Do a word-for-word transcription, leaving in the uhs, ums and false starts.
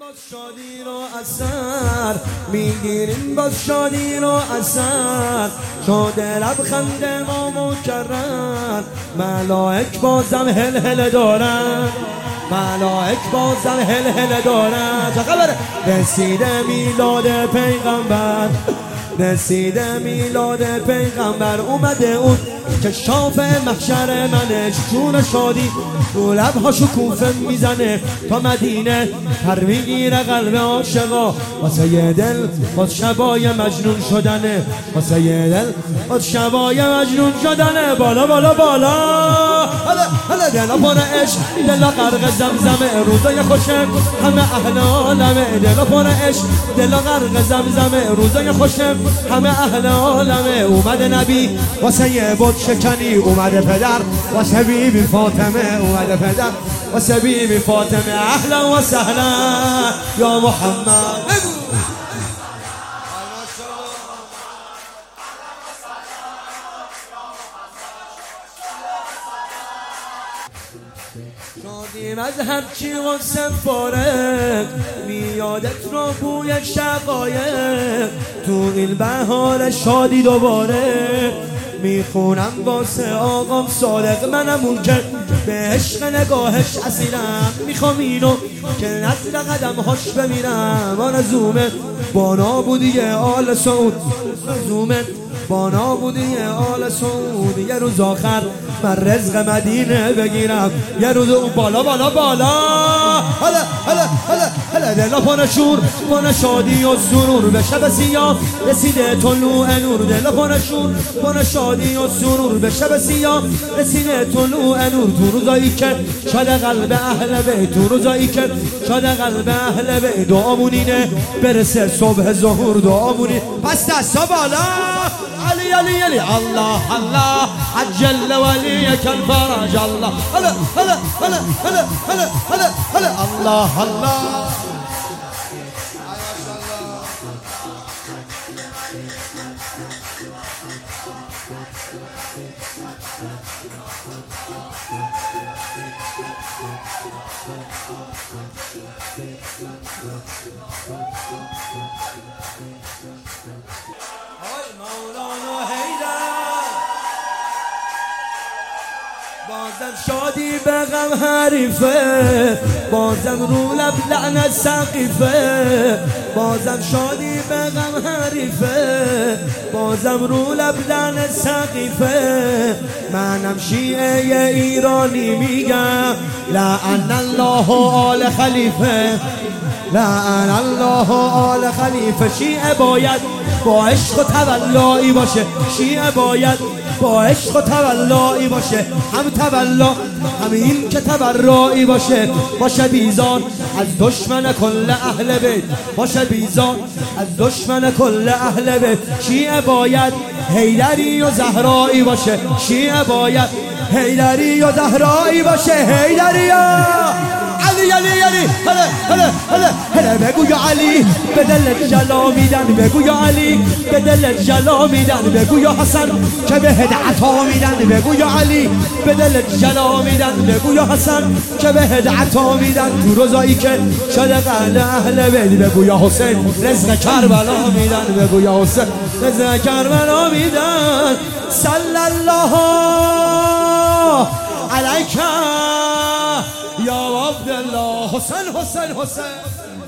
باز شادی رو اثر میگیریم، باز شادی رو اثر شده لبخند ما مکرر. ملائک بازم هل هل دارن، ملائک بازم هل هل دارن. چه خبره؟ رسیده میلاد پیغمبر، رسیده میلاد پیغمبر. اومده اون که شاف محشر منش، جون شادی رو لبها شکوفه میزنه تا مدینه. پر میگیره قلب عاشقا واسه دل باز شبای مجنون شدنه، واسه دل باز شبای مجنون شدنه. بالا بالا بالا هلا هلا دل پر عشق، دل غرق زمزمه. روزای خوشم همه اهل عالمه، دل پر عشق، دل غرق زمزمه. روزای خوشم همه اهل عالمه. اومده نبی واسه یه بود شکنی، اومده پدر واسه بی بی فاطمه، اومده پدر واسه بی بی فاطمه. اهلا و سهلا یا محمد. شادیم از هرچی غصه فارغ، میادت رو بوی شقایق. تو این بهار شادی دوباره میخونم واسه آقام صادق. منم اون که به عشق نگاهش اسیرم، میخوام اینو که نزد قدمهاش بمیرم. آرزومه با نابودی آل سعود، آرزومه با نابودی آل سعود. یه روز آخر من رزق مدینه بگیرم، یه روز اون بالا بالا بالا. هلا هلا هلا هلا دلا پر شور، پر شادی و سرور. به شب سیاه رسیده طلوع نور، دلا پر شور، پر شادی و سرور. به شب سیاه رسیده طلوع نور. تو روزایی که شاد قلب اهل بیت، تو روزایی که شاد قلب اهل بیت. دعامونینه برسه صبح ظهور، دعامونی پس دستا بالا. علی علی علی الله الله عجل ولیک الفرج. الله هلا هلا هلا هلا هلا هلا هلا الله الله. بازم شادی به غم حریفه، بازم رو لب لعنت سقیفه. بازم شادی به غم حریفه، بازم رو لب لعنت سقیفه. منم شیعه ایرانی میگم لعن الله آل خلیفه، لعن الله آل خلیفه. شیعه باید با عشق و تولایی باشه، شیعه باید با عشق و تولایی باشه. هم تولا هم این که تبرایی باشه. باشه بیزار از دشمن کل اهل بیت، باشه بیزار از دشمن کل اهل بیت. شیعه باید حیدری و زهرایی باشه، شیعه باید حیدری و زهرایی باشه. حیدری علی علی علی هلا هلا هلا هلا. بگو یا علی به دل جلا میدن، بگو یا علی به دل جلا میدن. بگو یا حسن که به هدعتا میدن، بگو یا علی به دل جلا میدن. بگو یا حسن که به هدعتا میدن. تو روزایی که شده قلب اهل بیت. بگو یا حسین رزق کربلا میدن، بگو یا حسین رزق کربلا میدن. صلی الله علیک یا عبدالله. حسین حسین حسین